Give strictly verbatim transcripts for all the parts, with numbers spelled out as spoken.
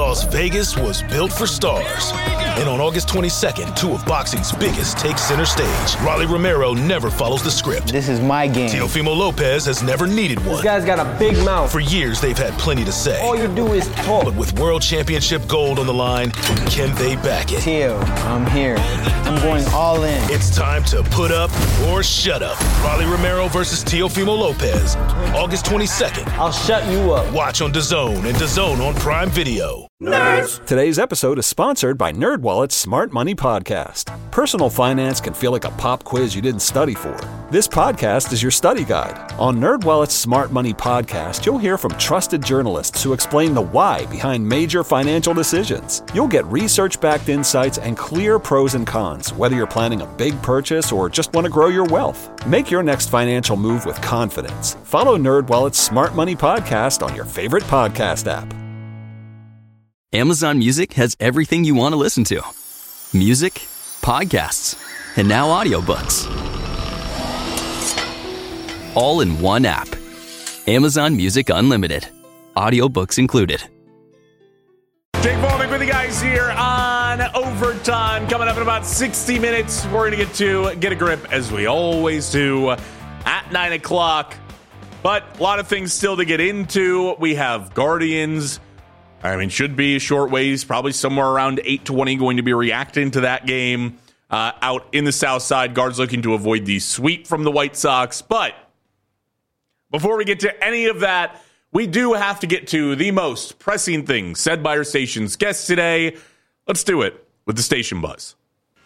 Las Vegas was built for stars. And on August twenty-second, two of boxing's biggest take center stage. Rolly Romero never follows the script. This is my game. Teofimo Lopez has never needed one. This guy's got a big mouth. For years, they've had plenty to say. All you do is talk. But with World Championship gold on the line, can they back it? Teo, I'm here. I'm going all in. It's time to put up or shut up. Rolly Romero versus Teofimo Lopez. August twenty-second. I'll shut you up. Watch on DAZN and DAZN on Prime Video. Nerds! Today's episode is sponsored by NerdWallet's Smart Money Podcast. Personal finance can feel like a pop quiz you didn't study for. This podcast is your study guide. On NerdWallet's Smart Money Podcast, you'll hear from trusted journalists who explain the why behind major financial decisions. You'll get research-backed insights and clear pros and cons, whether you're planning a big purchase or just want to grow your wealth. Make your next financial move with confidence. Follow NerdWallet's Smart Money Podcast on your favorite podcast app. Amazon Music has everything you want to listen to. Music, podcasts, and now audiobooks. All in one app. Amazon Music Unlimited. Audiobooks included. Jake Volnick with you guys here on Overtime. Coming up in about sixty minutes, we're going to get to Get a Grip, as we always do, at nine o'clock. But a lot of things still to get into. We have Guardians. I mean, should be a short ways, probably somewhere around eight twenty, going to be reacting to that game uh, out in the South Side. Guards looking to avoid the sweep from the White Sox. But before we get to any of that, we do have to get to the most pressing thing said by our station's guests today. Let's do it with the Station Buzz.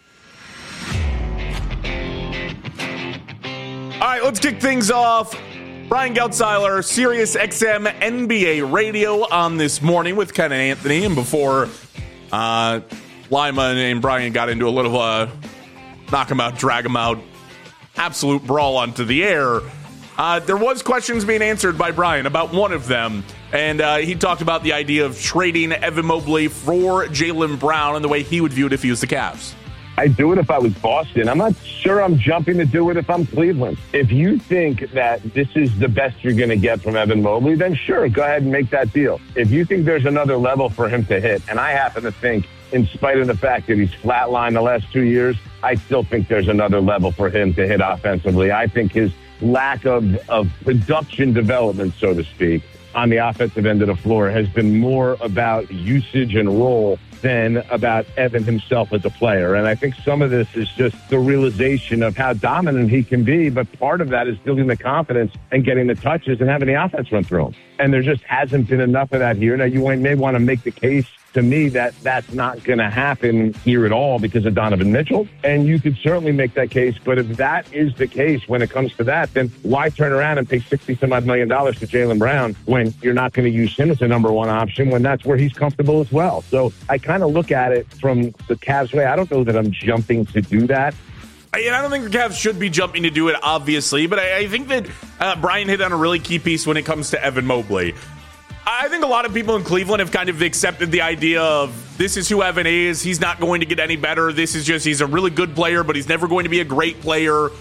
All right, let's kick things off. Brian Geltzeiler, Sirius X M N B A Radio on this morning with Ken and Anthony. And before uh, Lima and Brian got into a little uh, knock him out, drag him out, absolute brawl onto the air, uh, there was questions being answered by Brian about one of them. And uh, he talked about the idea of trading Evan Mobley for Jaylen Brown and the way he would view it if he was the Cavs. I'd do it if I was Boston. I'm not sure I'm jumping to do it if I'm Cleveland. If you think that this is the best you're going to get from Evan Mobley, then sure, go ahead and make that deal. If you think there's another level for him to hit, and I happen to think, in spite of the fact that he's flatlined the last two years, I still think there's another level for him to hit offensively. I think his lack of, of production development, so to speak, on the offensive end of the floor has been more about usage and role than about Evan himself as a player. And I think some of this is just the realization of how dominant he can be, but part of that is building the confidence and getting the touches and having the offense run through him. And there just hasn't been enough of that here. Now, you may want to make the case to me that that's not going to happen here at all because of Donovan Mitchell. And you could certainly make that case. But if that is the case when it comes to that, then why turn around and pay sixty some odd million dollars to Jaylen Brown when you're not going to use him as a number one option when that's where he's comfortable as well? So I kind of look at it from the Cavs way. I don't know that I'm jumping to do that. And I don't think the Cavs should be jumping to do it, obviously, but I, I think that uh, Brian hit on a really key piece when it comes to Evan Mobley. I think a lot of people in Cleveland have kind of accepted the idea of this is who Evan is. He's not going to get any better. This is just, he's a really good player, but he's never going to be a great player.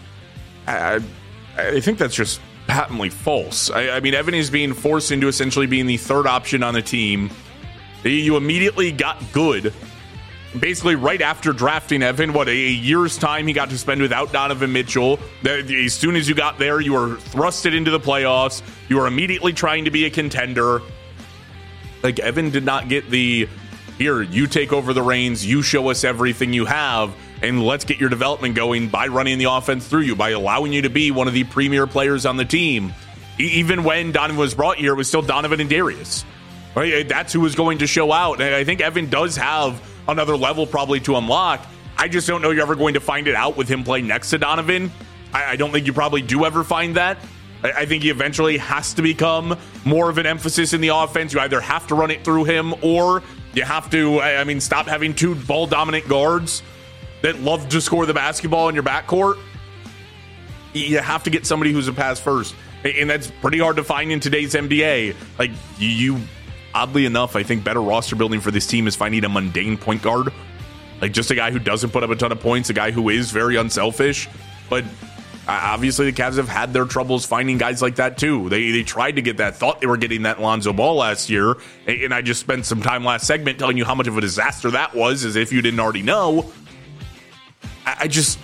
I, I think that's just patently false. I, I mean, Evan is being forced into essentially being the third option on the team. You immediately got good. Basically, right after drafting Evan, what, a year's time he got to spend without Donovan Mitchell. As soon as you got there, you were thrusted into the playoffs. You were immediately trying to be a contender. Like, Evan did not get the, here, you take over the reins, you show us everything you have, and let's get your development going by running the offense through you, by allowing you to be one of the premier players on the team. Even when Donovan was brought here, it was still Donovan and Darius. Right? That's who was going to show out. And I think Evan does have another level probably to unlock. I just don't know you're ever going to find it out with him playing next to Donovan. I, I don't think you probably do ever find that. I, I think he eventually has to become more of an emphasis in the offense. You either have to run it through him or you have to, I, I mean, stop having two ball-dominant guards that love to score the basketball in your backcourt. You have to get somebody who's a pass first. And that's pretty hard to find in today's N B A. Like, you... Oddly enough, I think better roster building for this team is finding a mundane point guard. Like, just a guy who doesn't put up a ton of points, a guy who is very unselfish. But obviously the Cavs have had their troubles finding guys like that too. They they tried to get that, thought they were getting that Lonzo Ball last year, and I just spent some time last segment telling you how much of a disaster that was, as if you didn't already know. I, I just,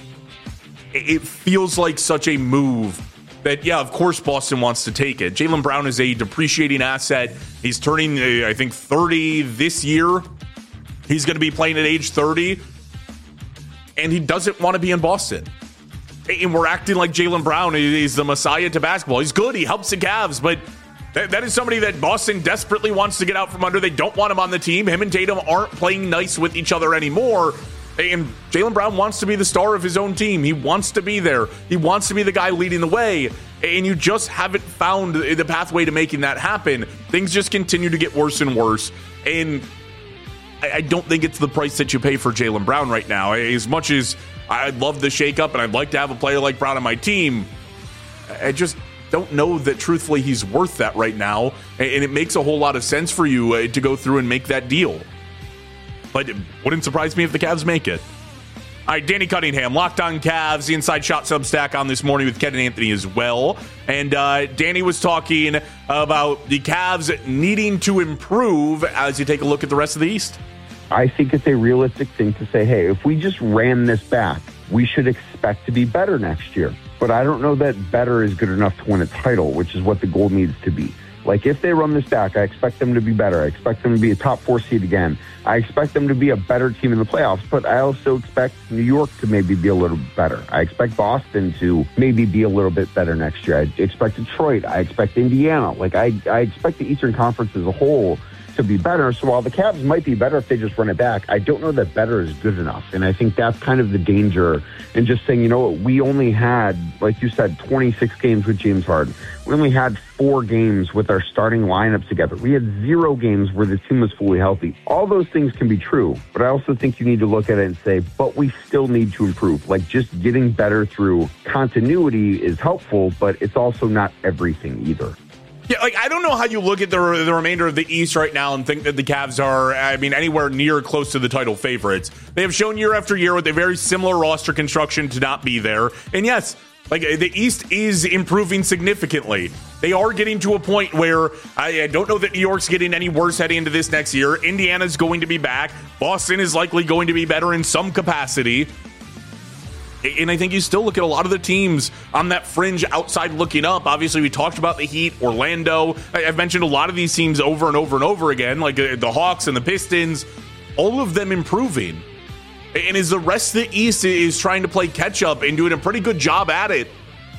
it feels like such a move that, yeah, of course Boston wants to take it. Jaylen Brown is a depreciating asset. He's turning, uh, I think, thirty this year. He's going to be playing at age thirty, and he doesn't want to be in Boston. And we're acting like Jaylen Brown is the messiah to basketball. He's good. He helps the Cavs, but that, that is somebody that Boston desperately wants to get out from under. They don't want him on the team. Him and Tatum aren't playing nice with each other anymore. And Jaylen Brown wants to be the star of his own team. He wants to be there. He wants to be the guy leading the way. And you just haven't found the pathway to making that happen. Things just continue to get worse and worse. And I, I don't think it's the price that you pay for Jaylen Brown right now. As much as I'd love the shakeup and I'd like to have a player like Brown on my team, I just don't know that truthfully he's worth that right now. And it makes a whole lot of sense for you to go through and make that deal. But it wouldn't surprise me if the Cavs make it. All right, Danny Cunningham, Locked On Cavs, the Inside Shot Substack on this morning with Ken and Anthony as well. And uh, Danny was talking about the Cavs needing to improve as you take a look at the rest of the East. I think it's a realistic thing to say, hey, if we just ran this back, we should expect to be better next year. But I don't know that better is good enough to win a title, which is what the goal needs to be. Like, if they run this back, I expect them to be better. I expect them to be a top four seed again. I expect them to be a better team in the playoffs, but I also expect New York to maybe be a little better. I expect Boston to maybe be a little bit better next year. I expect Detroit. I expect Indiana. Like, I, I expect the Eastern Conference as a whole to be better. So while the Cavs might be better if they just run it back, I don't know that better is good enough. And I think that's kind of the danger in just saying, you know what, we only had, like you said, twenty-six games with James Harden. We only had four games with our starting lineups together. We had zero games where the team was fully healthy. All those things can be true, but I also think you need to look at it and say, but we still need to improve. Like, just getting better through continuity is helpful, but it's also not everything either. Yeah, like, I don't know how you look at the the remainder of the East right now and think that the Cavs are, I mean, anywhere near close to the title favorites. They have shown year after year with a very similar roster construction to not be there. And yes, like, the East is improving significantly. They are getting to a point where I, I don't know that New York's getting any worse heading into this next year. Indiana's going to be back. Boston is likely going to be better in some capacity. And I think you still look at a lot of the teams on that fringe outside looking up. Obviously, we talked about the Heat, Orlando. I've mentioned a lot of these teams over and over and over again, like the Hawks and the Pistons, all of them improving. And as the rest of the East is trying to play catch up and doing a pretty good job at it,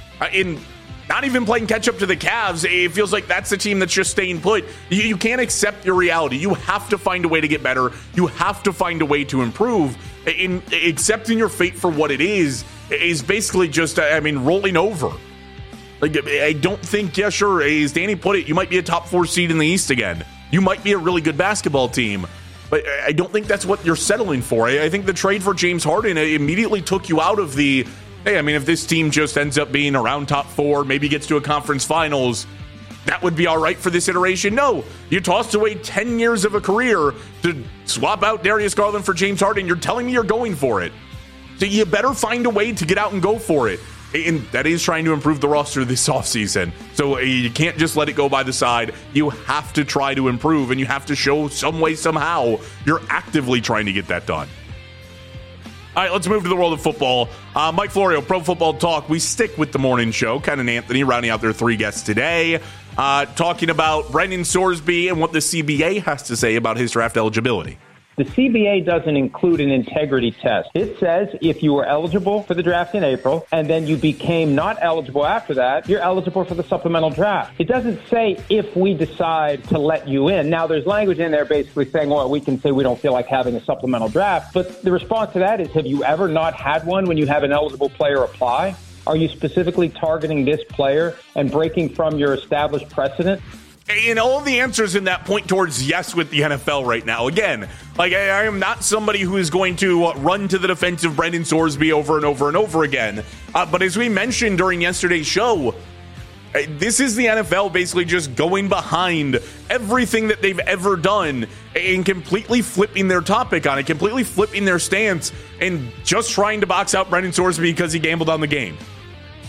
in not even playing catch up to the Cavs, it feels like that's the team that's just staying put. You, you can't accept your reality. You have to find a way to get better. You have to find a way to improve. In accepting your fate for what it is, is basically just, I mean, rolling over. Like, I don't think, yeah, sure, as Danny put it, you might be a top four seed in the East again. You might be a really good basketball team. But I don't think that's what you're settling for. I think the trade for James Harden immediately took you out of the, hey, I mean, if this team just ends up being around top four, maybe gets to a conference finals, that would be all right for this iteration. No, you tossed away ten years of a career to swap out Darius Garland for James Harden. You're telling me you're going for it. So you better find a way to get out and go for it. And that is trying to improve the roster this offseason. So you can't just let it go by the side. You have to try to improve, and you have to show some way, somehow, you're actively trying to get that done. All right, let's move to the world of football. Uh, Mike Florio, Pro Football Talk. We stick with the morning show. Ken and Anthony rounding out their three guests today, uh, talking about Brendan Sorsby and what the C B A has to say about his draft eligibility. The C B A doesn't include an integrity test. It says if you were eligible for the draft in April and then you became not eligible after that, you're eligible for the supplemental draft. It doesn't say if we decide to let you in. Now, there's language in there basically saying, well, we can say we don't feel like having a supplemental draft. But the response to that is, have you ever not had one when you have an eligible player apply? Are you specifically targeting this player and breaking from your established precedent? And all of the answers in that point towards yes with the N F L right now. Again, like I, I am not somebody who is going to uh, run to the defense of Brendan Sorsby over and over and over again. Uh, but as we mentioned during yesterday's show, uh, this is the N F L basically just going behind everything that they've ever done and completely flipping their topic on it, completely flipping their stance, and just trying to box out Brendan Sorsby because he gambled on the game.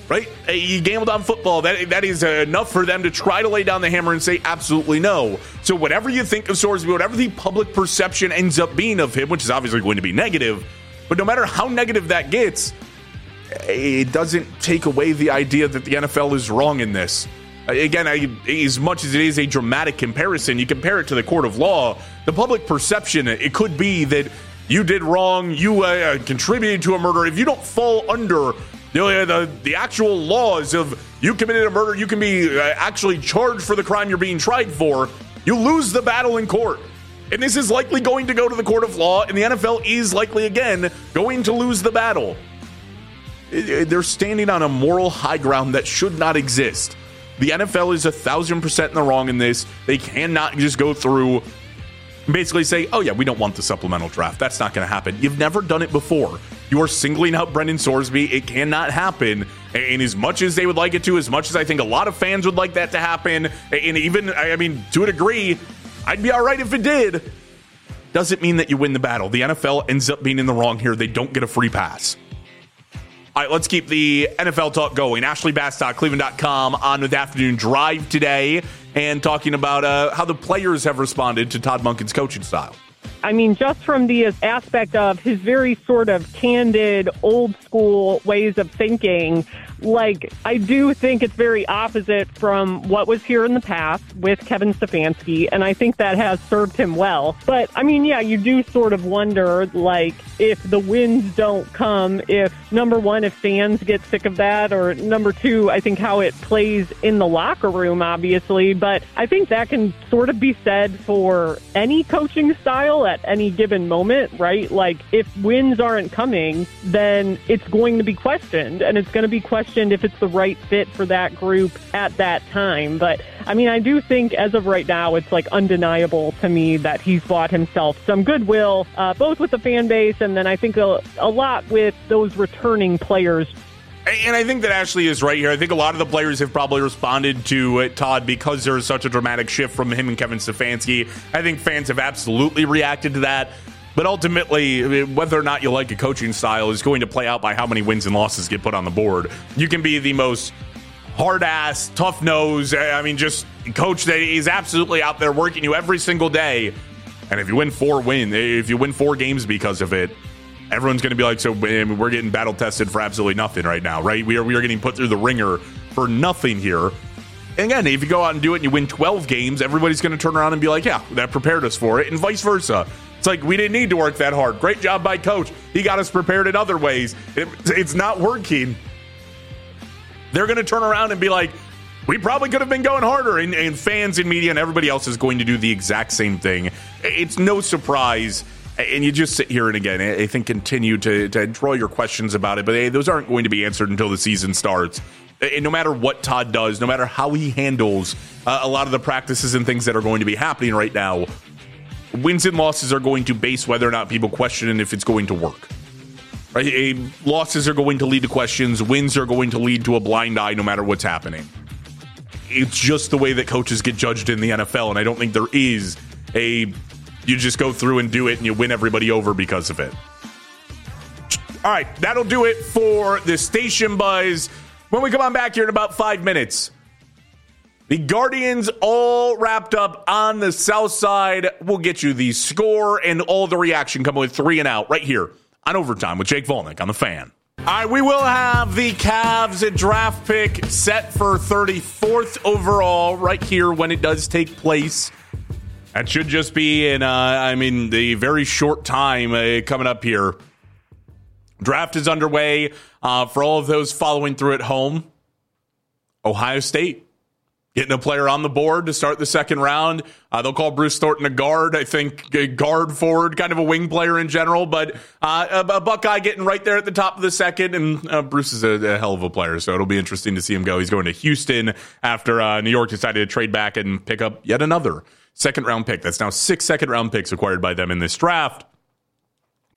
right? You gambled on football. That That is enough for them to try to lay down the hammer and say absolutely no. So whatever you think of Sorsby, whatever the public perception ends up being of him, which is obviously going to be negative, but no matter how negative that gets, it doesn't take away the idea that the N F L is wrong in this. Again, I, as much as it is a dramatic comparison, you compare it to the court of law, the public perception, it could be that you did wrong, you uh, contributed to a murder. If you don't fall under the, the, the actual laws of you committed a murder, you can be uh, actually charged for the crime you're being tried for, you lose the battle in court. And this is likely going to go to the court of law, and the N F L is likely, again, going to lose the battle. They're standing on a moral high ground that should not exist. The N F L is a thousand percent in the wrong in this. They cannot just go through and basically say, oh yeah, we don't want the supplemental draft. That's not going to happen. You've never done it before. You are singling out Brendan Sorsby. It cannot happen. And as much as they would like it to, as much as I think a lot of fans would like that to happen, and even, I mean, to a degree, I'd be all right if it did, doesn't mean that you win the battle. The N F L ends up being in the wrong here. They don't get a free pass. All right, let's keep the N F L talk going. Ashley Bastock, Cleveland dot com, on with Afternoon Drive today and talking about uh, how the players have responded to Todd Monken's coaching style. I mean, just from the aspect of his very sort of candid, old-school ways of thinking, like, I do think it's very opposite from what was here in the past with Kevin Stefanski, and I think that has served him well. But, I mean, yeah, you do sort of wonder, like, if the wins don't come, if, number one, if fans get sick of that, or number two, I think how it plays in the locker room, obviously. But I think that can sort of be said for any coaching style at any given moment, right? Like, if wins aren't coming, then it's going to be questioned, and it's going to be questioned if it's the right fit for that group at that time. But, I mean, I do think as of right now, it's, like, undeniable to me that he's bought himself some goodwill, uh, both with the fan base and then I think a, a lot with those returning players. And I think that Ashley is right here. I think a lot of the players have probably responded to uh, Todd because there is such a dramatic shift from him and Kevin Stefanski. I think fans have absolutely reacted to that. But ultimately, whether or not you like a coaching style is going to play out by how many wins and losses get put on the board. You can be the most hard-ass, tough-nose, I mean, just coach that is absolutely out there working you every single day. And if you win four win, if you win four games because of it, everyone's going to be like, so we're getting battle tested for absolutely nothing right now, right? We are we are getting put through the ringer for nothing here. And again, if you go out and do it and you win twelve games, everybody's going to turn around and be like, yeah, that prepared us for it, and vice versa. It's like, we didn't need to work that hard. Great job by coach. He got us prepared in other ways. It, it's not working. They're going to turn around and be like, we probably could have been going harder. And, and fans and media and everybody else is going to do the exact same thing. It's no surprise. And you just sit here and, again, I think continue to, to draw your questions about it. But hey, those aren't going to be answered until the season starts. And no matter what Todd does, no matter how he handles uh, a lot of the practices and things that are going to be happening right now, wins and losses are going to base whether or not people question if it's going to work. Right? A, losses are going to lead to questions. Wins are going to lead to a blind eye no matter what's happening. It's just the way that coaches get judged in the N F L, and I don't think there is a you just go through and do it and you win everybody over because of it. All right, that'll do it for the Station Buzz. When we come on back here in about five minutes, the Guardians all wrapped up on the south side. We'll get you the score and all the reaction coming with three and out right here on Overtime with Jake Volnick on The Fan. All right, we will have the Cavs draft pick set for thirty-fourth overall right here when it does take place. That should just be in, uh, I mean, the very short time uh, coming up here. Draft is underway uh, for all of those following through at home. Ohio State getting a player on the board to start the second round. Uh, they'll call Bruce Thornton a guard. I think a guard forward, kind of a wing player in general, but uh, a, a Buckeye getting right there at the top of the second. And uh, Bruce is a, a hell of a player, so it'll be interesting to see him go. He's going to Houston after uh, New York decided to trade back and pick up yet another second round pick. That's now six second round picks acquired by them in this draft.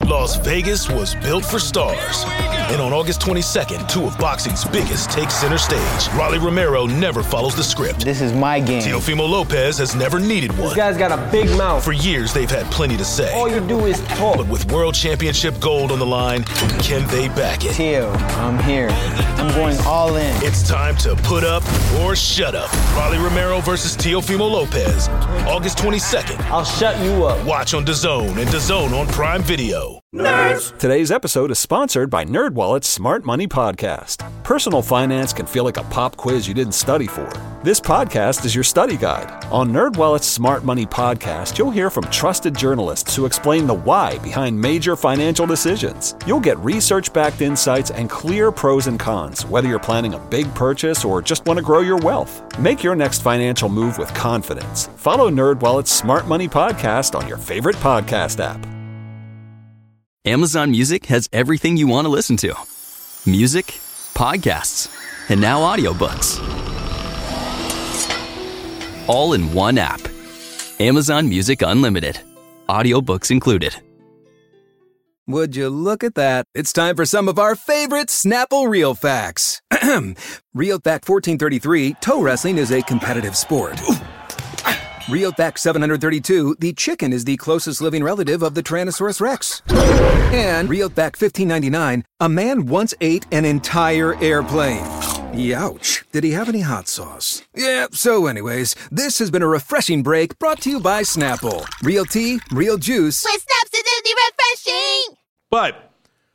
Las Vegas was built for stars. And on August twenty-second, two of boxing's biggest take center stage. Rolly Romero never follows the script. This is my game. Teofimo Lopez has never needed one. This guy's got a big mouth. For years, they've had plenty to say. All you do is talk. But with World Championship gold on the line, can they back it? Teo, I'm here. I'm going all in. It's time to put up or shut up. Rolly Romero versus Teofimo Lopez. August twenty-second. I'll shut you up. Watch on DAZN and DAZN on Prime Video. Nerds! Today's episode is sponsored by NerdWallet's Smart Money Podcast. Personal finance can feel like a pop quiz you didn't study for. This podcast is your study guide. On NerdWallet's Smart Money Podcast, you'll hear from trusted journalists who explain the why behind major financial decisions. You'll get research-backed insights and clear pros and cons, whether you're planning a big purchase or just want to grow your wealth. Make your next financial move with confidence. Follow NerdWallet's Smart Money Podcast on your favorite podcast app. Amazon Music has everything you want to listen to. Music, podcasts, and now audiobooks. All in one app. Amazon Music Unlimited. Audiobooks included. Would you look at that? It's time for some of our favorite Snapple Real Facts. Real Fact fourteen thirty-three, toe wrestling is a competitive sport. Real Fact seven hundred thirty-two, the chicken is the closest living relative of the Tyrannosaurus Rex. And Real Fact fifteen ninety-nine, a man once ate an entire airplane. Youch. Did he have any hot sauce? Yeah, so anyways, this has been a refreshing break brought to you by Snapple. Real tea, real juice. With Snaps, it's refreshing! But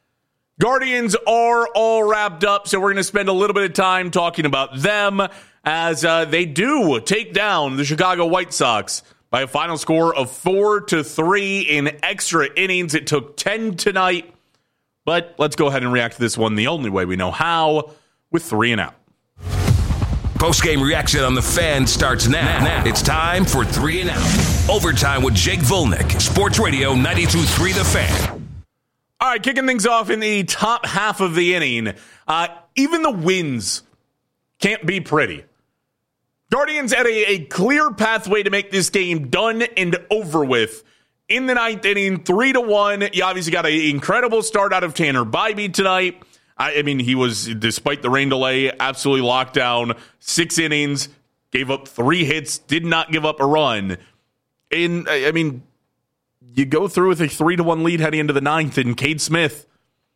Guardians are all wrapped up, so we're going to spend a little bit of time talking about them as uh, they do take down the Chicago White Sox by a final score of four to three in extra innings. It took ten tonight, but let's go ahead and react to this one the only way we know how, with three and out. Post-game reaction on The Fan starts now. now. It's time for Three and Out. Overtime with Jake Volnick. Sports Radio ninety-two point three The Fan. All right, kicking things off in the top half of the inning. Uh, even the wins can't be pretty. Guardians had a, a clear pathway to make this game done and over with. In the ninth inning, three to one. You obviously got an incredible start out of Tanner Bybee tonight. I, I mean, he was, despite the rain delay, absolutely locked down. Six innings, gave up three hits, did not give up a run. And, I, I mean, you go through with a three to one lead heading into the ninth, and Cade Smith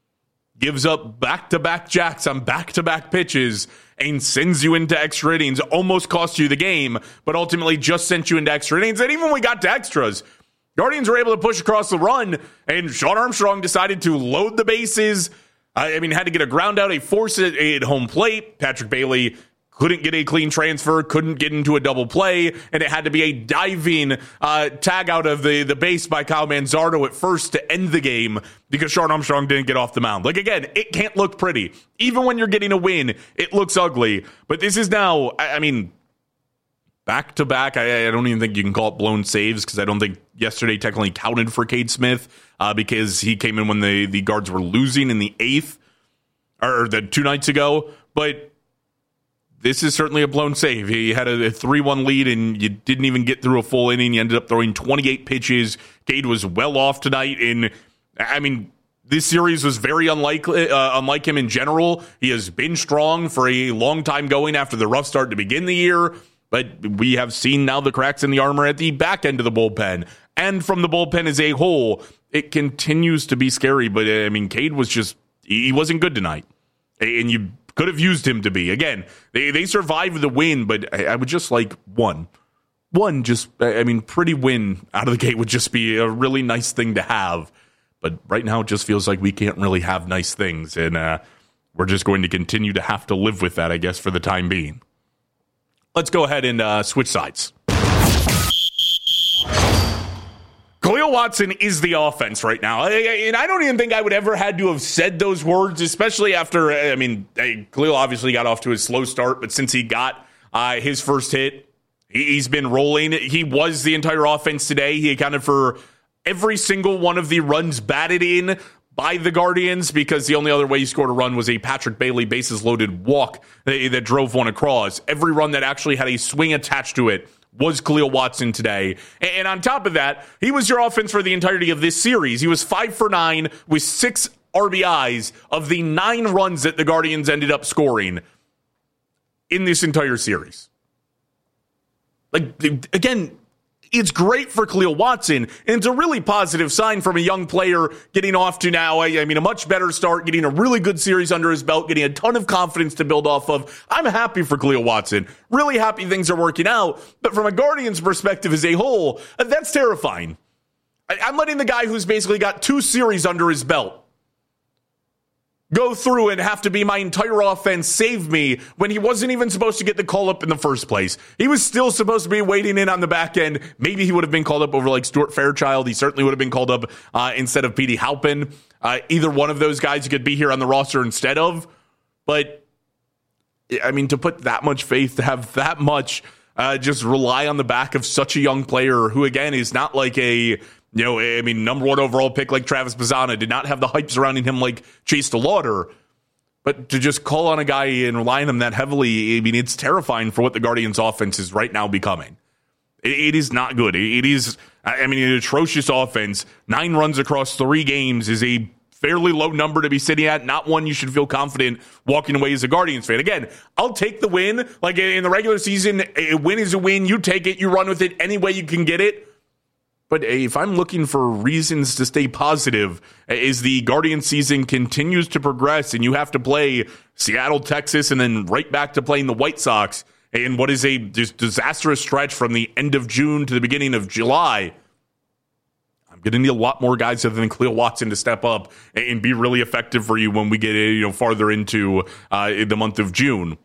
gives up back-to-back jacks on back-to-back pitches and sends you into extra innings. Almost cost you the game, but ultimately just sent you into extra innings. And even when we got to extras, Guardians were able to push across the run, and Sean Armstrong decided to load the bases. I mean, had to get a ground out, a force at, at home plate. Patrick Bailey couldn't get a clean transfer, couldn't get into a double play, and it had to be a diving uh, tag out of the, the base by Kyle Manzardo at first to end the game because Sean Armstrong didn't get off the mound. Like, again, it can't look pretty. Even when you're getting a win, it looks ugly. But this is now, I, I mean, back-to-back, I, I don't even think you can call it blown saves because I don't think yesterday technically counted for Cade Smith uh, because he came in when the, the Guards were losing in the eighth, or the two nights ago. But this is certainly a blown save. He had a three one lead, and you didn't even get through a full inning. You ended up throwing twenty-eight pitches. Cade was well off tonight. And, I mean, this series was very unlike, uh, unlike him in general. He has been strong for a long time going after the rough start to begin the year. But we have seen now the cracks in the armor at the back end of the bullpen. And from the bullpen as a whole, it continues to be scary. But, I mean, Cade was just, he wasn't good tonight. And you could have used him to be. Again, they, they survived the win, but I, I would just like one. One, just, I mean, pretty win out of the gate would just be a really nice thing to have. But right now it just feels like we can't really have nice things. And uh, we're just going to continue to have to live with that, I guess, for the time being. Let's go ahead and uh, switch sides. Khalil Watson is the offense right now. And I don't even think I would ever had to have said those words, especially after, I mean, Khalil obviously got off to a slow start, but since he got uh, his first hit, he's been rolling. He was the entire offense today. He accounted for every single one of the runs batted in by the Guardians because the only other way he scored a run was a Patrick Bailey bases loaded walk that drove one across. Every run that actually had a swing attached to it was Khalil Watson today. And on top of that, he was your offense for the entirety of this series. He was five for nine with six R B Is of the nine runs that the Guardians ended up scoring in this entire series. Like, again, it's great for Khalil Watson, and it's a really positive sign from a young player getting off to now, I, I mean, a much better start, getting a really good series under his belt, getting a ton of confidence to build off of. I'm happy for Khalil Watson. Really happy things are working out. But from a Guardians perspective as a whole, that's terrifying. I, I'm letting the guy who's basically got two series under his belt go through and have to be my entire offense save me when he wasn't even supposed to get the call up in the first place. He was still supposed to be waiting in on the back end. Maybe he would have been called up over like Stuart Fairchild. He certainly would have been called up uh, instead of Petey Halpin. Uh, either one of those guys could be here on the roster instead of. But, I mean, to put that much faith, to have that much uh, just rely on the back of such a young player who, again, is not like a... You know, I mean, number one overall pick like Travis Bazzana, did not have the hype surrounding him like Chase DeLauder. But to just call on a guy and rely on him that heavily, I mean, it's terrifying for what the Guardians' offense is right now becoming. It, it is not good. It, it is, I mean, an atrocious offense. Nine runs across three games is a fairly low number to be sitting at. Not one you should feel confident walking away as a Guardians fan. Again, I'll take the win. Like in the regular season, a win is a win. You take it. You run with it any way you can get it. But if I'm looking for reasons to stay positive, as the Guardian season continues to progress and you have to play Seattle, Texas, and then right back to playing the White Sox in what is a just disastrous stretch from the end of June to the beginning of July, I'm going to need a lot more guys other than Khalil Watson to step up and be really effective for you when we get you know farther into uh, the month of June.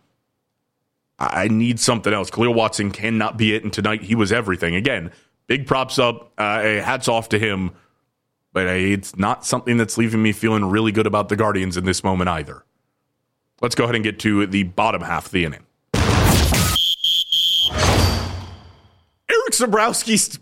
I need something else. Khalil Watson cannot be it, and tonight he was everything. Again, big props up, uh, hats off to him, but uh, it's not something that's leaving me feeling really good about the Guardians in this moment either. Let's go ahead and get to the bottom half of the inning. Eric Zabrowski, st-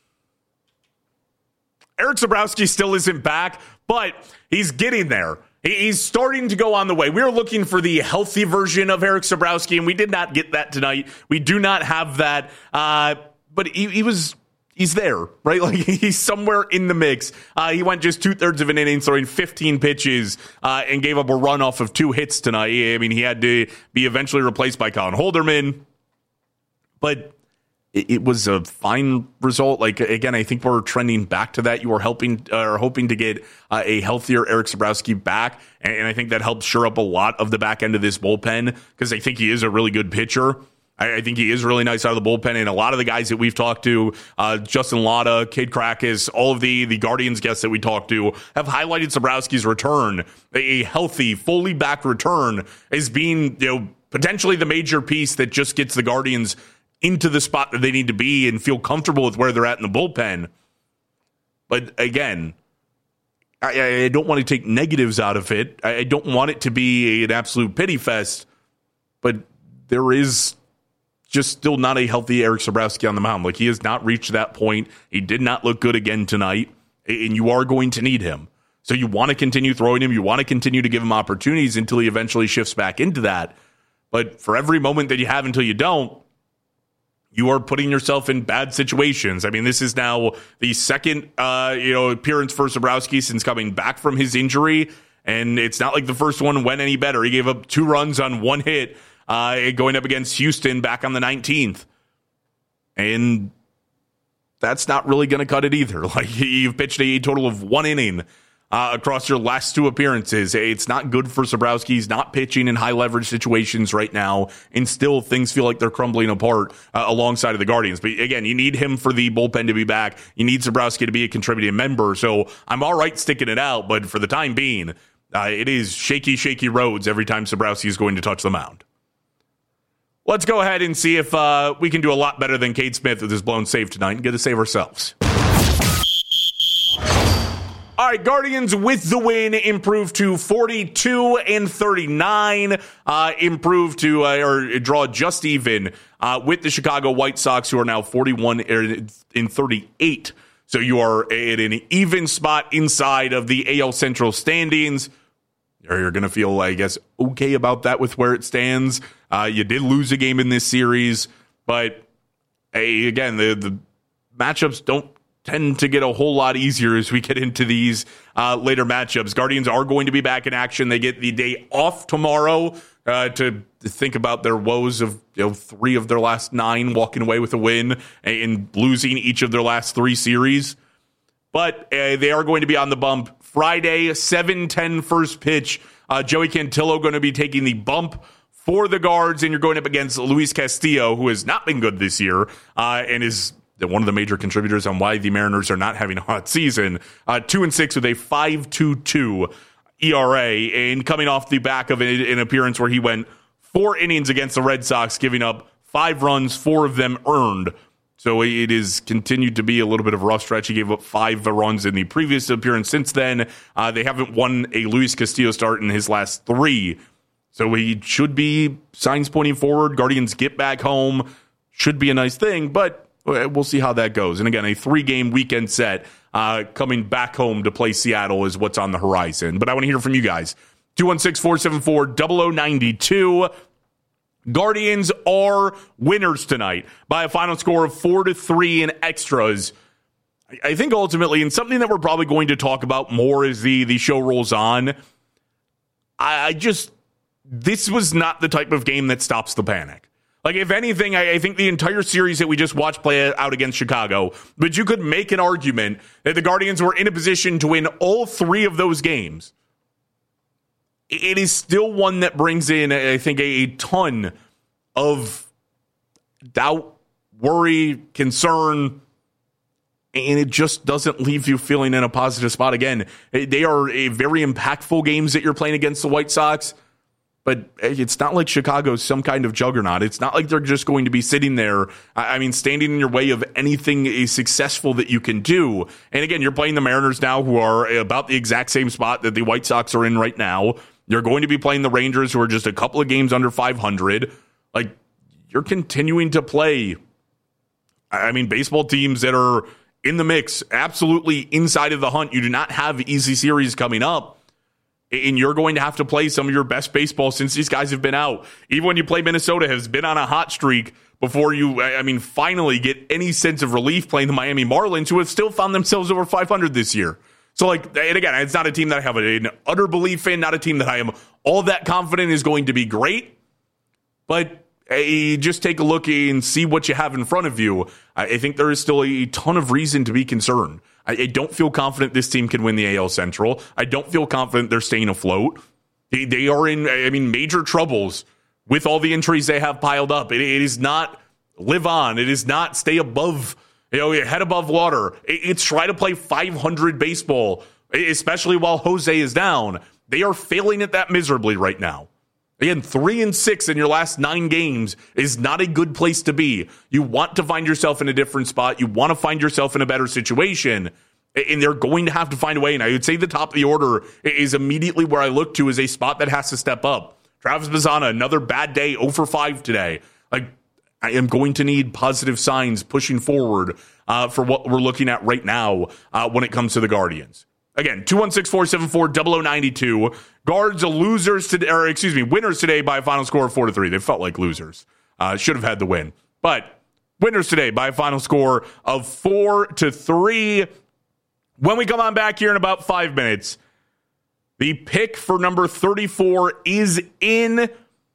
Eric Zabrowski still isn't back, but he's getting there. He's starting to go on the way. We were looking for the healthy version of Eric Zabrowski, and we did not get that tonight. We do not have that, uh, but he, he was... He's there, right? Like he's somewhere in the mix. Uh, he went just two thirds of an inning, throwing fifteen pitches, uh, and gave up a run off of two hits tonight. I mean, he had to be eventually replaced by Colin Holderman, but it, it was a fine result. Like again, I think we're trending back to that. You were helping uh, or hoping to get uh, a healthier Eric Zabrowski back, and, and I think that helps shore up a lot of the back end of this bullpen because I think he is a really good pitcher. I think he is really nice out of the bullpen, and a lot of the guys that we've talked to, uh, Justin Latta, Cade Krakis, all of the, the Guardians guests that we talked to have highlighted Zabrowski's return, a healthy, fully back return, as being you know potentially the major piece that just gets the Guardians into the spot that they need to be and feel comfortable with where they're at in the bullpen. But again, I, I don't want to take negatives out of it. I, I don't want it to be an absolute pity fest, but there is just still not a healthy Eric Zabrowski on the mound. Like, he has not reached that point. He did not look good again tonight, and you are going to need him. So you want to continue throwing him. You want to continue to give him opportunities until he eventually shifts back into that. But for every moment that you have until you don't, you are putting yourself in bad situations. I mean, this is now the second uh, you know appearance for Zabrowski since coming back from his injury, and it's not like the first one went any better. He gave up two runs on one hit, Uh, going up against Houston back on the nineteenth. And that's not really going to cut it either. Like, you've pitched a total of one inning uh, across your last two appearances. It's not good for Zabrowski. He's not pitching in high leverage situations right now, and still things feel like they're crumbling apart uh, alongside of the Guardians. But again, you need him for the bullpen to be back. You need Zabrowski to be a contributing member. So I'm all right sticking it out, but for the time being, uh, it is shaky, shaky roads every time Zabrowski is going to touch the mound. Let's go ahead and see if uh, we can do a lot better than Cade Smith with his blown save tonight and get a save ourselves. All right, Guardians with the win, improved to forty-two and thirty-nine, uh, improved to uh, or draw just even uh, with the Chicago White Sox, who are now forty-one and thirty-eight. So you are at an even spot inside of the A L Central standings. You're going to feel, I guess, okay about that with where it stands. Uh, you did lose a game in this series, but hey, again, the, the matchups don't tend to get a whole lot easier as we get into these uh, later matchups. Guardians are going to be back in action. They get the day off tomorrow uh, to, to think about their woes of you know three of their last nine walking away with a win and losing each of their last three series. But uh, they are going to be on the bump Friday, seven ten first pitch. Uh, Joey Cantillo going to be taking the bump for the Guards, and you're going up against Luis Castillo, who has not been good this year uh, and is one of the major contributors on why the Mariners are not having a hot season. Uh, two and six with a five point two two E R A, and coming off the back of an, an appearance where he went four innings against the Red Sox, giving up five runs, four of them earned. So it is continued to be a little bit of a rough stretch. He gave up five runs in the previous appearance. Since then, uh, they haven't won a Luis Castillo start in his last three. So he should be signs pointing forward. Guardians get back home. Should be a nice thing, but we'll see how that goes. And again, a three-game weekend set uh, coming back home to play Seattle is what's on the horizon. But I want to hear from you guys. two one six, four seven four, zero zero nine two. Guardians are winners tonight by a final score of four to three in extras. I think ultimately, and something that we're probably going to talk about more as the, the show rolls on, I, I just, this was not the type of game that stops the panic. Like, if anything, I, I think the entire series that we just watched play out against Chicago, but you could make an argument that the Guardians were in a position to win all three of those games. It is still one that brings in, I think, a, a ton of doubt, worry, concern, and it just doesn't leave you feeling in a positive spot. Again, they are a very impactful games that you're playing against the White Sox. But it's not like Chicago's some kind of juggernaut. It's not like they're just going to be sitting there, I mean, standing in your way of anything successful that you can do. And again, you're playing the Mariners now, who are about the exact same spot that the White Sox are in right now. You're going to be playing the Rangers, who are just a couple of games under five hundred. Like, you're continuing to play, I mean, baseball teams that are in the mix, absolutely inside of the hunt. You do not have easy series coming up. And you're going to have to play some of your best baseball since these guys have been out. Even when you play Minnesota, has been on a hot streak before you, I mean, finally get any sense of relief playing the Miami Marlins, who have still found themselves over five hundred this year. So, like, and again, it's not a team that I have an utter belief in, not a team that I am all that confident is going to be great. But hey, just take a look and see what you have in front of you. I think there is still a ton of reason to be concerned. I don't feel confident this team can win the A L Central. I don't feel confident they're staying afloat. They, they are in, I mean, major troubles with all the injuries they have piled up. It, it is not live on. It is not stay above, you know, head above water. It, it's try to play five hundred baseball, especially while Jose is down. They are failing at that miserably right now. Again, three and six in your last nine games is not a good place to be. You want to find yourself in a different spot. You want to find yourself in a better situation, and they're going to have to find a way. And I would say the top of the order is immediately where I look to as a spot that has to step up. Travis Bazzana, another bad day, zero for five today. Like, I am going to need positive signs pushing forward uh, for what we're looking at right now uh, when it comes to the Guardians. Again, two one six, four seven four, zero zero nine two. Guards losers today, or excuse me, winners today by a final score of four to three. They felt like losers. Uh, should have had the win. But winners today by a final score of four to three. When we come on back here in about five minutes, the pick for number thirty-four is in,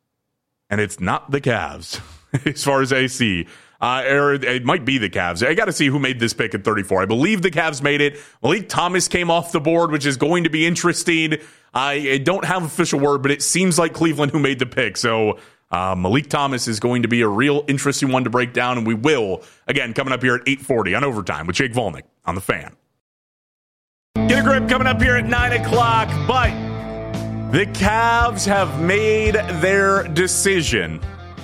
and it's not the Cavs, as far as I see. Uh, or it might be the Cavs. I got to see who made this pick at thirty-four. I believe the Cavs made it. Malik Thomas came off the board, which is going to be interesting. I don't have official word, but it seems like Cleveland who made the pick. So uh, Malik Thomas is going to be a real interesting one to break down, and we will, again, coming up here at eight forty on Overtime with Jake Volnick on The Fan. Get a grip coming up here at nine o'clock, but the Cavs have made their decision.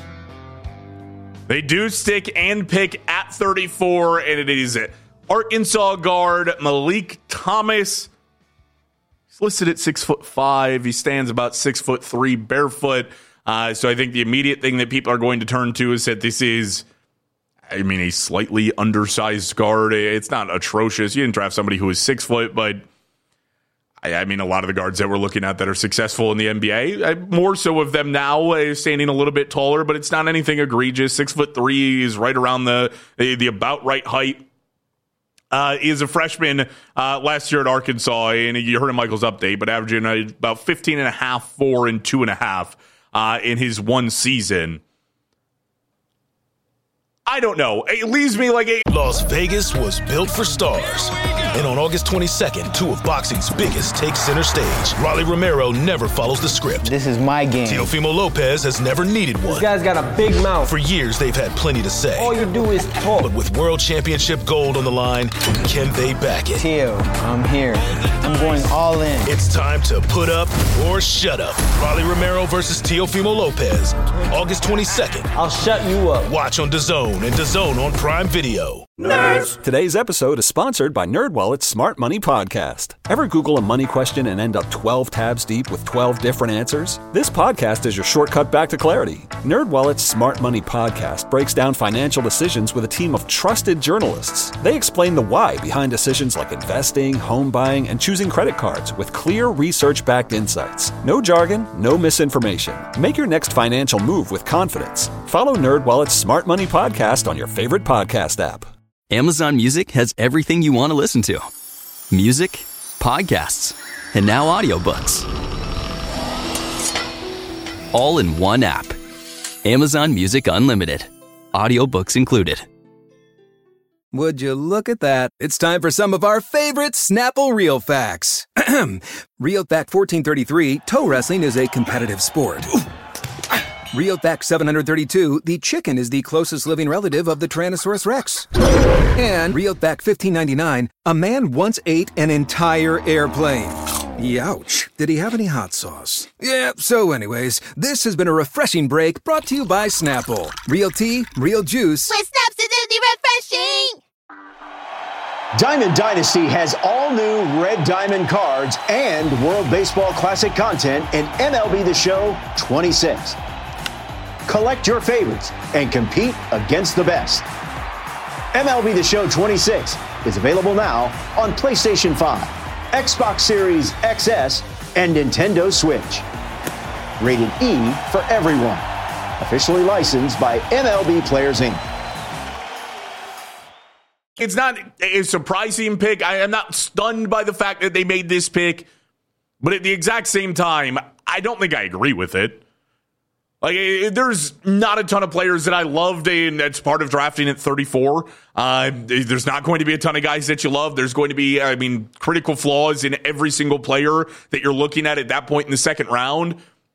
They do stick and pick at thirty-four, and it is Arkansas guard Malik Thomas. He's listed at six foot five. He stands about six foot three barefoot. Uh, so I think the immediate thing that people are going to turn to is that this is, I mean, a slightly undersized guard. It's not atrocious. You didn't draft somebody who is six foot, but I, I mean, a lot of the guards that we're looking at that are successful in the N B A, I, more so of them now uh, standing a little bit taller, but it's not anything egregious. Six foot three is right around the the, the about right height. Uh, he is a freshman uh, last year at Arkansas, and you heard in Michael's update, but averaging uh, about fifteen and a half, four, and two and a half uh, in his one season. I don't know. It leaves me like a... Las Vegas was built for stars. And on August twenty-second, two of boxing's biggest take center stage. Rolly Romero never follows the script. This is my game. Teofimo Lopez has never needed one. This guy's got a big mouth. For years, they've had plenty to say. All you do is talk. But with world championship gold on the line, can they back it? Teo, I'm here. I'm going all in. It's time to put up or shut up. Rolly Romero versus Teofimo Lopez. August twenty-second. I'll shut you up. Watch on DAZN and DAZN on Prime Video. Nerds! Today's episode is sponsored by NerdWallet's Smart Money Podcast. Ever Google a money question and end up twelve tabs deep with twelve different answers? This podcast is your shortcut back to clarity. NerdWallet's Smart Money Podcast breaks down financial decisions with a team of trusted journalists. They explain the why behind decisions like investing, home buying, and choosing credit cards with clear research-backed insights. No jargon, no misinformation. Make your next financial move with confidence. Follow NerdWallet's Smart Money Podcast on your favorite podcast app. Amazon Music has everything you want to listen to. Music, podcasts, and now audiobooks. All in one app. Amazon Music Unlimited. Audiobooks included. Would you look at that? It's time for some of our favorite Snapple Real Facts. Real Fact fourteen thirty-three, toe wrestling is a competitive sport. Real Fact seven hundred thirty-two, the chicken is the closest living relative of the Tyrannosaurus Rex. And Real Fact fifteen ninety-nine, a man once ate an entire airplane. Youch. Did he have any hot sauce? Yeah, so anyways, this has been a refreshing break brought to you by Snapple. Real tea, real juice. With Snap's refreshing! Diamond Dynasty has all new Red Diamond cards and World Baseball Classic content in M L B The Show twenty-six. Collect your favorites and compete against the best. M L B The Show twenty-six is available now on PlayStation five, Xbox Series X S, and Nintendo Switch. Rated E for everyone. Officially licensed by M L B Players Incorporated. It's not a surprising pick. I am not stunned by the fact that they made this pick. But at the exact same time, I don't think I agree with it. Like, there's not a ton of players that I loved, and that's part of drafting at thirty-four. Uh, there's not going to be a ton of guys that you love. There's going to be, I mean, critical flaws in every single player that you're looking at at that point in the second round.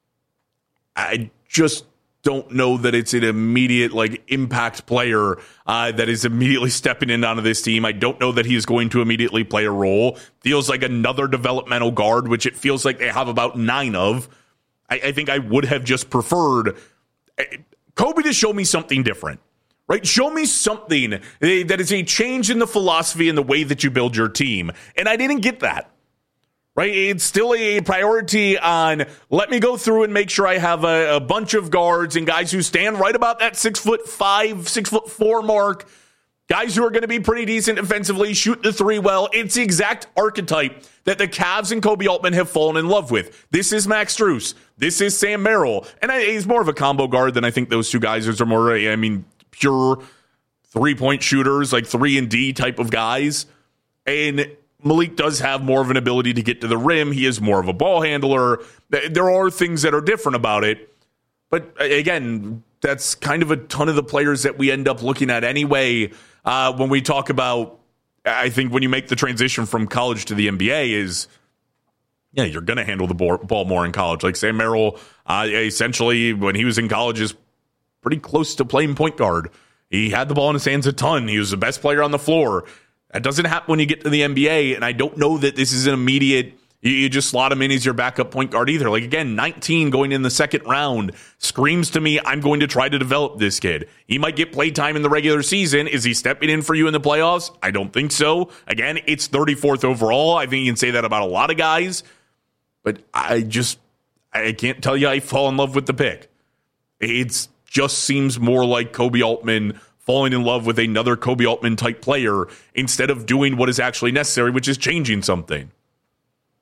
I just don't know that it's an immediate, like, impact player uh, that is immediately stepping in onto this team. I don't know that he is going to immediately play a role. Feels like another developmental guard, which it feels like they have about nine of. I, I think I would have just preferred Kobe to show me something different, right? Show me something that is a change in the philosophy and the way that you build your team. And I didn't get that, right? It's still a priority on let me go through and make sure I have a, a bunch of guards and guys who stand right about that six foot five, six foot four mark. Guys who are going to be pretty decent defensively, shoot the three well. It's the exact archetype that the Cavs and Kobe Altman have fallen in love with. This is Max Strus. This is Sam Merrill. And I, he's more of a combo guard than I think those two guys are more, I mean, pure three-point shooters, like three and D type of guys. And Malik does have more of an ability to get to the rim. He is more of a ball handler. There are things that are different about it. But again, that's kind of a ton of the players that we end up looking at anyway. Uh, when we talk about, I think when you make the transition from college to the N B A is, yeah, you're going to handle the ball more in college. Like Sam Merrill, uh, essentially, when he was in college, is pretty close to playing point guard. He had the ball in his hands a ton. He was the best player on the floor. That doesn't happen when you get to the N B A, and I don't know that this is an immediate, you, you just slot him in as your backup point guard either. Like, again, nineteen going in the second round screams to me, I'm going to try to develop this kid. He might get play time in the regular season. Is he stepping in for you in the playoffs? I don't think so. Again, it's thirty-fourth overall. I think you can say that about a lot of guys. But I just, I can't tell you I fall in love with the pick. It just seems more like Kobe Altman falling in love with another Kobe Altman type player instead of doing what is actually necessary, which is changing something.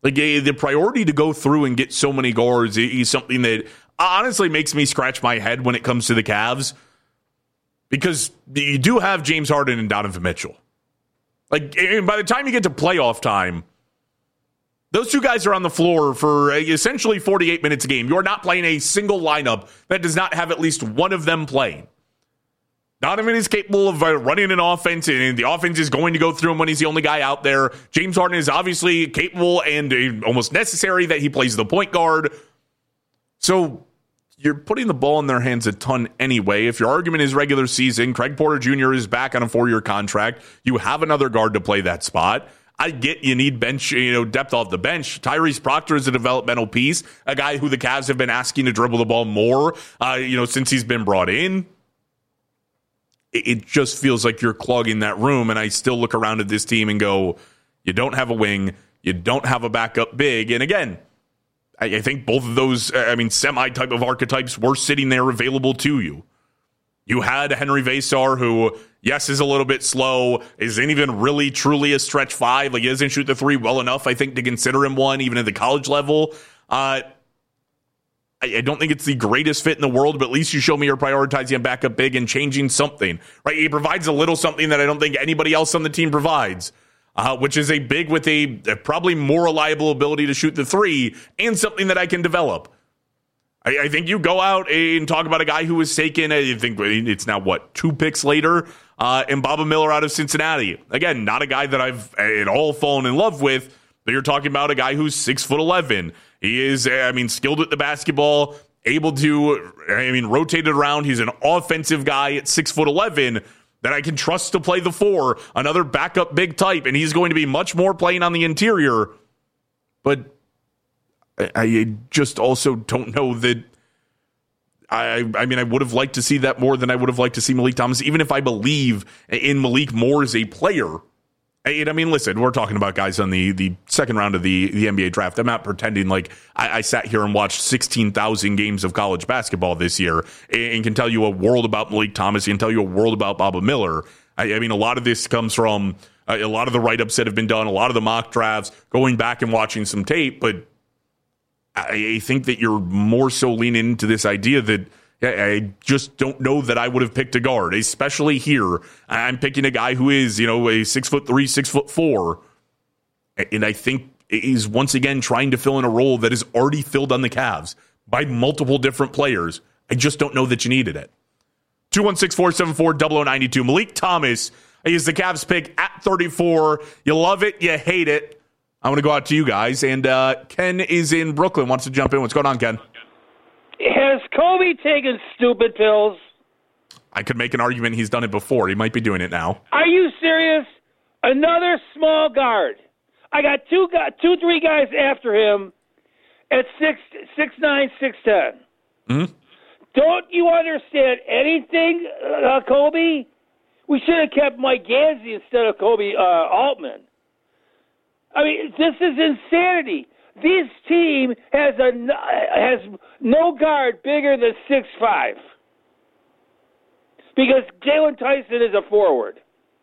Like the priority to go through and get so many guards is something that honestly makes me scratch my head when it comes to the Cavs, because you do have James Harden and Donovan Mitchell. Like, and by the time you get to playoff time, those two guys are on the floor for essentially forty-eight minutes a game. You are not playing a single lineup that does not have at least one of them playing. Donovan is capable of uh, running an offense, and the offense is going to go through him when he's the only guy out there. James Harden is obviously capable and uh, almost necessary that he plays the point guard. So you're putting the ball in their hands a ton anyway. If your argument is regular season, Craig Porter Junior is back on a four-year contract. You have another guard to play that spot. I get you need bench, you know, depth off the bench. Tyrese Proctor is a developmental piece, a guy who the Cavs have been asking to dribble the ball more, uh, you know, since he's been brought in. It just feels like you're clogging that room, and I still look around at this team and go, you don't have a wing, you don't have a backup big, and again, I think both of those, I mean, semi-type of archetypes were sitting there available to you. You had Henry Vesar, who, yes, is a little bit slow, isn't even really truly a stretch five, like he doesn't shoot the three well enough, I think, to consider him one, even at the college level. Uh, I don't think it's the greatest fit in the world, but at least you show me you're prioritizing a backup big and changing something, right? He provides a little something that I don't think anybody else on the team provides, uh, which is a big with a, a probably more reliable ability to shoot the three and something that I can develop. I, I think you go out and talk about a guy who was taken, I think it's now, what, two picks later, uh, and Baba Miller out of Cincinnati. Again, not a guy that I've at all fallen in love with, but you're talking about a guy who's six foot eleven. He is, I mean, skilled at the basketball, able to, I mean, rotate it around. He's an offensive guy at six foot eleven that I can trust to play the four, another backup big type, and he's going to be much more playing on the interior. But I, I just also don't know that. I, I mean, I would have liked to see that more than I would have liked to see Malik Thomas, even if I believe in Malik more as a player. I mean, listen, we're talking about guys on the, the second round of the, the N B A draft. I'm not pretending like I, I sat here and watched sixteen thousand games of college basketball this year and, and can tell you a world about Malik Thomas and tell you a world about Baba Miller. I, I mean, a lot of this comes from uh, a lot of the write-ups that have been done, a lot of the mock drafts, going back and watching some tape. But I, I think that you're more so leaning into this idea that I just don't know that I would have picked a guard, especially here. I'm picking a guy who is, you know, a six foot three, six foot four. And I think he's once again trying to fill in a role that is already filled on the Cavs by multiple different players. I just don't know that you needed it. two one six, four seven four, zero zero nine two. Malik Thomas is the Cavs pick at thirty-four. You love it, you hate it. I'm going to go out to you guys. And uh, Ken is in Brooklyn, wants to jump in. What's going on, Ken? Has Kobe taken stupid pills? I could make an argument he's done it before. He might be doing it now. Are you serious? Another small guard. I got two, two, three guys after him at six, six nine, six ten. Mm-hmm. Don't you understand anything, uh, Kobe? We should have kept Mike Gansey instead of Kobe uh, Altman. I mean, this is insanity. This team has a has no guard bigger than six five because Jalen Tyson is a forward.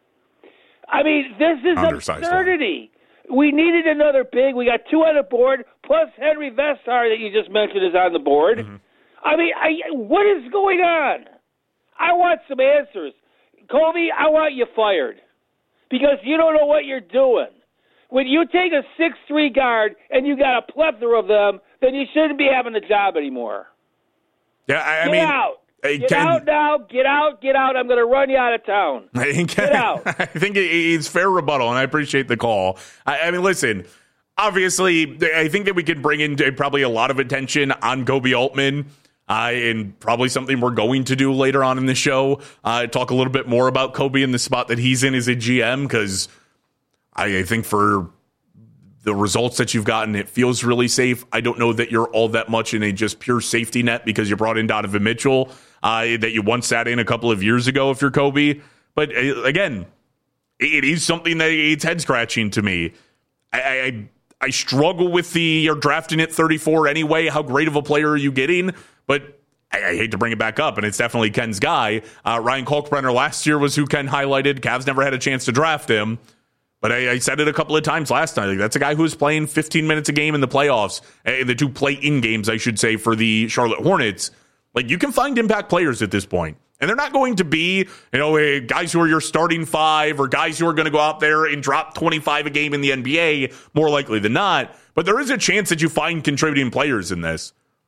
I mean, this is absurdity. One. We needed another big. We got two on the board, plus Henry Vesar that you just mentioned is on the board. Mm-hmm. I mean, I, what is going on? I want some answers. Kobe, I want you fired because you don't know what you're doing. When you take a six three guard and you got a plethora of them, then you shouldn't be having a job anymore. Yeah, I, I get mean, out. Hey, get Ken, out now. Get out. Get out. I'm going to run you out of town. Ken, get out. I think it's fair rebuttal, and I appreciate the call. I, I mean, listen, obviously, I think that we can bring in probably a lot of attention on Kobe Altman. Uh, and probably something we're going to do later on in the show. Uh, talk a little bit more about Kobe and the spot that he's in as a G M, because I, I think for the results that you've gotten, it feels really safe. I don't know that you're all that much in a just pure safety net because you brought in Donovan Mitchell uh, that you once sat in a couple of years ago if you're Kobe. But uh, again, it is something that it's head scratching to me. I, I I struggle with the you're drafting at thirty-four anyway. How great of a player are you getting? But I, I hate to bring it back up, and it's definitely Ken's guy. Uh, Ryan Kalkbrenner last year was who Ken highlighted. Cavs never had a chance to draft him. But I, I said it a couple of times last night. Like, that's a guy who is playing fifteen minutes a game in the playoffs, in the two play-in games, I should say, for the Charlotte Hornets. Like, you can find impact players at this point. And they're not going to be, you know, guys who are your starting five or guys who are going to go out there and drop twenty-five a game in the N B A, more likely than not. But there is a chance that you find contributing players in this.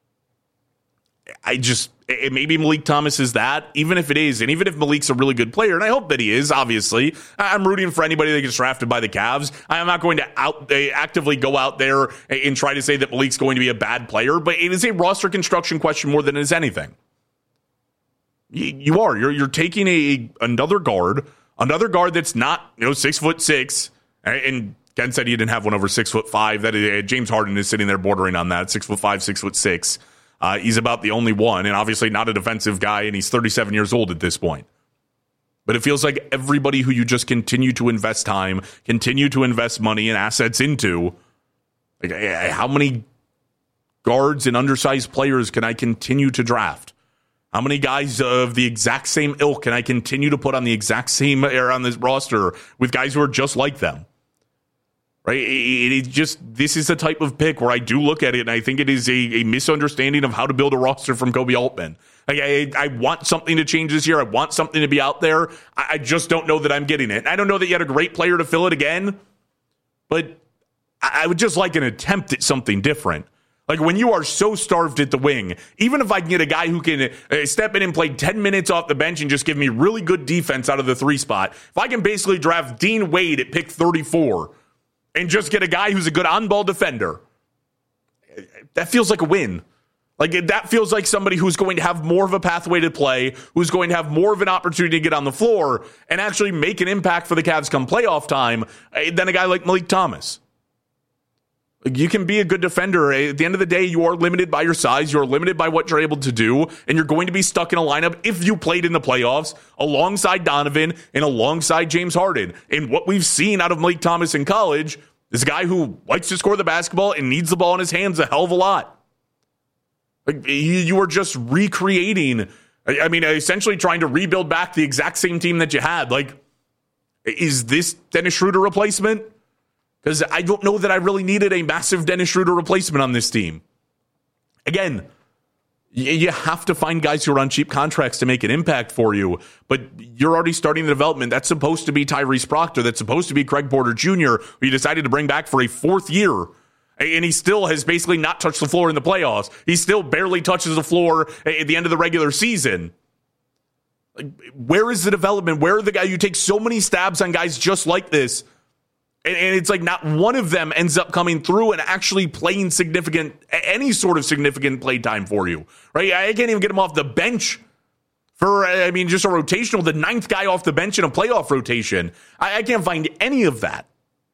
I just, it, maybe Malik Thomas is that, even if it is, and even if Malik's a really good player, and I hope that he is, obviously. I'm rooting for anybody that gets drafted by the Cavs. I'm not going to out, uh, actively go out there and try to say that Malik's going to be a bad player, but it is a roster construction question more than it is anything. You are. You're you're taking a another guard, another guard that's not, you know, six foot six. And Ken said he didn't have one over six foot five. That is, uh, James Harden is sitting there bordering on that, six foot five, six foot six. Uh, he's about the only one, and obviously not a defensive guy, and he's thirty-seven years old at this point. But it feels like everybody who you just continue to invest time, continue to invest money and assets into, like, how many guards and undersized players can I continue to draft? How many guys of the exact same ilk can I continue to put on the exact same air on this roster with guys who are just like them? Right? It, it just, this is the type of pick where I do look at it and I think it is a, a misunderstanding of how to build a roster from Kobe Altman. Like, I, I want something to change this year. I want something to be out there. I, I just don't know that I'm getting it. I don't know that you had a great player to fill it again, but I, I would just like an attempt at something different. Like, when you are so starved at the wing, even if I can get a guy who can uh, step in and play ten minutes off the bench and just give me really good defense out of the three spot, if I can basically draft Dean Wade at pick thirty-four and just get a guy who's a good on-ball defender, that feels like a win. Like, that feels like somebody who's going to have more of a pathway to play, who's going to have more of an opportunity to get on the floor and actually make an impact for the Cavs come playoff time than a guy like Malik Thomas. You can be a good defender. At the end of the day, you are limited by your size. You're limited by what you're able to do. And you're going to be stuck in a lineup if you played in the playoffs alongside Donovan and alongside James Harden. And what we've seen out of Malik Thomas in college is a guy who likes to score the basketball and needs the ball in his hands a hell of a lot. Like, you are just recreating, I mean, essentially trying to rebuild back the exact same team that you had. Like, is this Dennis Schroeder replacement? Because I don't know that I really needed a massive Dennis Schroeder replacement on this team. Again, you have to find guys who are on cheap contracts to make an impact for you, but you're already starting the development. That's supposed to be Tyrese Proctor. That's supposed to be Craig Porter Junior, who you decided to bring back for a fourth year. And he still has basically not touched the floor in the playoffs. He still barely touches the floor at the end of the regular season. Like, where is the development? Where are the guys? You take so many stabs on guys just like this, and it's like not one of them ends up coming through and actually playing significant, any sort of significant play time for you, right? I can't even get him off the bench for, I mean, just a rotational, the ninth guy off the bench in a playoff rotation. I, I can't find any of that.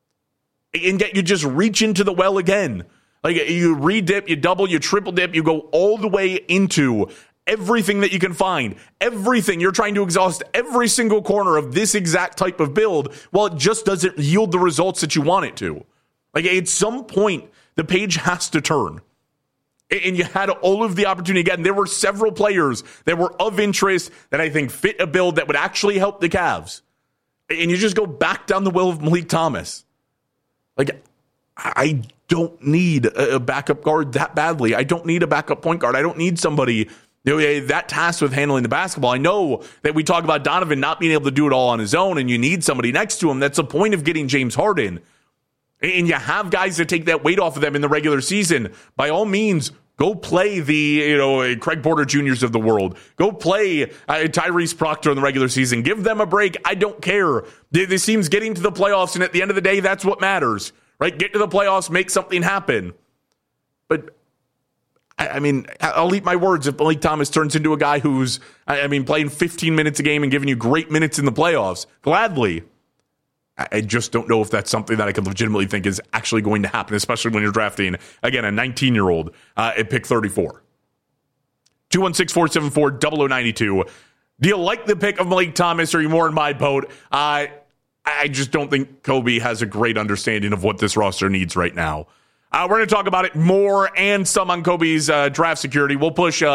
And yet you just reach into the well again. Like, you re-dip, you double, you triple dip, you go all the way into everything that you can find, everything. You're trying to exhaust every single corner of this exact type of build. Well, it just doesn't yield the results that you want it to. Like, at some point, the page has to turn. And you had all of the opportunity. Again, there were several players that were of interest that I think fit a build that would actually help the Cavs. And you just go back down the well of Malik Thomas. Like, I don't need a backup guard that badly. I don't need a backup point guard. I don't need somebody, you know, that tasked with handling the basketball. I know that we talk about Donovan not being able to do it all on his own, and you need somebody next to him. That's the point of getting James Harden. And you have guys that take that weight off of them in the regular season. By all means, go play the, you know, Craig Porter Juniors of the world. Go play uh, Tyrese Proctor in the regular season. Give them a break. I don't care. This team's getting to the playoffs, and at the end of the day, that's what matters, right? Get to the playoffs, make something happen. But, I, I mean, I'll eat my words if Malik Thomas turns into a guy who's, I, I mean, playing fifteen minutes a game and giving you great minutes in the playoffs. Gladly. I just don't know if that's something that I could legitimately think is actually going to happen, especially when you're drafting, again, a nineteen-year-old uh, at pick thirty-four. two one six, four seven four, zero zero nine two. Do you like the pick of Malik Thomas, or are you more in my boat? Uh, I just don't think Kobe has a great understanding of what this roster needs right now. Uh, we're going to talk about it more and some on Kobe's uh, draft security. We'll push uh,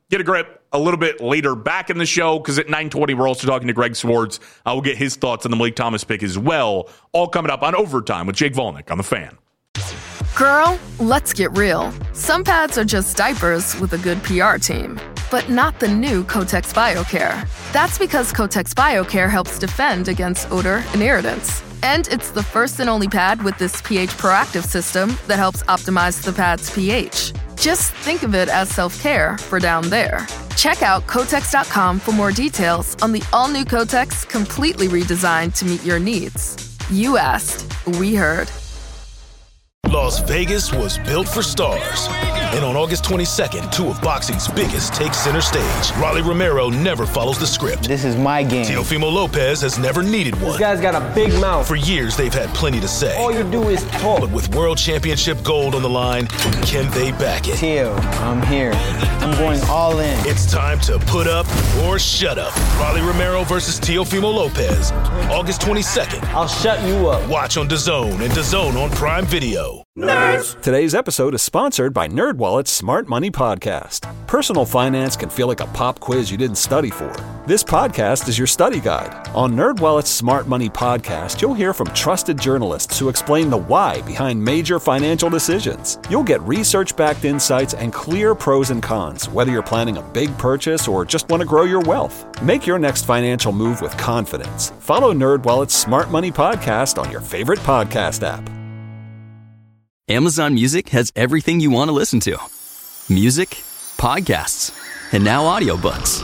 get a grip a little bit later back in the show, because at nine twenty, we're also talking to Greg Swartz. I will get his thoughts on the Malik Thomas pick as well. All coming up on Overtime with Jake Volnick on The Fan. Girl, let's get real. Some pads are just diapers with a good P R team. But not the new Kotex BioCare. That's because Kotex BioCare helps defend against odor and irritants. And it's the first and only pad with this pH proactive system that helps optimize the pad's pH. Just think of it as self-care for down there. Check out Kotex dot com for more details on the all-new Kotex, completely redesigned to meet your needs. You asked, we heard. Las Vegas was built for stars. And on August twenty-second, two of boxing's biggest take center stage. Rolly Romero never follows the script. This is my game. Teofimo Lopez has never needed one. This guy's got a big mouth. For years, they've had plenty to say. All you do is talk. But with world championship gold on the line, can they back it? Teo, I'm here. I'm going all in. It's time to put up or shut up. Rolly Romero versus Teofimo Lopez. August twenty-second. I'll shut you up. Watch on DAZN and DAZN on Prime Video. Nerds! Today's episode is sponsored by NerdWallet's Smart Money Podcast. Personal finance can feel like a pop quiz you didn't study for. This podcast is your study guide. On NerdWallet's Smart Money Podcast, you'll hear from trusted journalists who explain the why behind major financial decisions. You'll get research-backed insights and clear pros and cons, whether you're planning a big purchase or just want to grow your wealth. Make your next financial move with confidence. Follow NerdWallet's Smart Money Podcast on your favorite podcast app. Amazon Music has everything you want to listen to. Music, podcasts, and now audiobooks.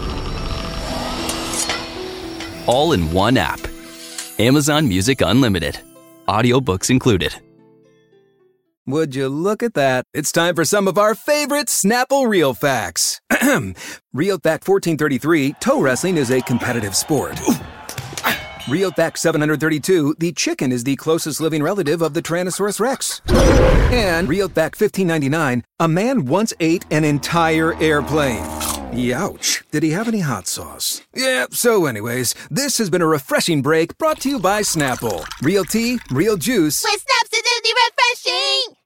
All in one app. Amazon Music Unlimited. Audiobooks included. Would you look at that? It's time for some of our favorite Snapple Real Facts. Real Fact fourteen thirty-three, toe wrestling is a competitive sport. Real Fact seven hundred thirty-two, the chicken is the closest living relative of the Tyrannosaurus Rex. And Real Fact fifteen ninety-nine, a man once ate an entire airplane. Youch. Did he have any hot sauce? Yeah, so anyways, this has been a refreshing break brought to you by Snapple. Real tea, real juice. With Snap's acidity refreshing!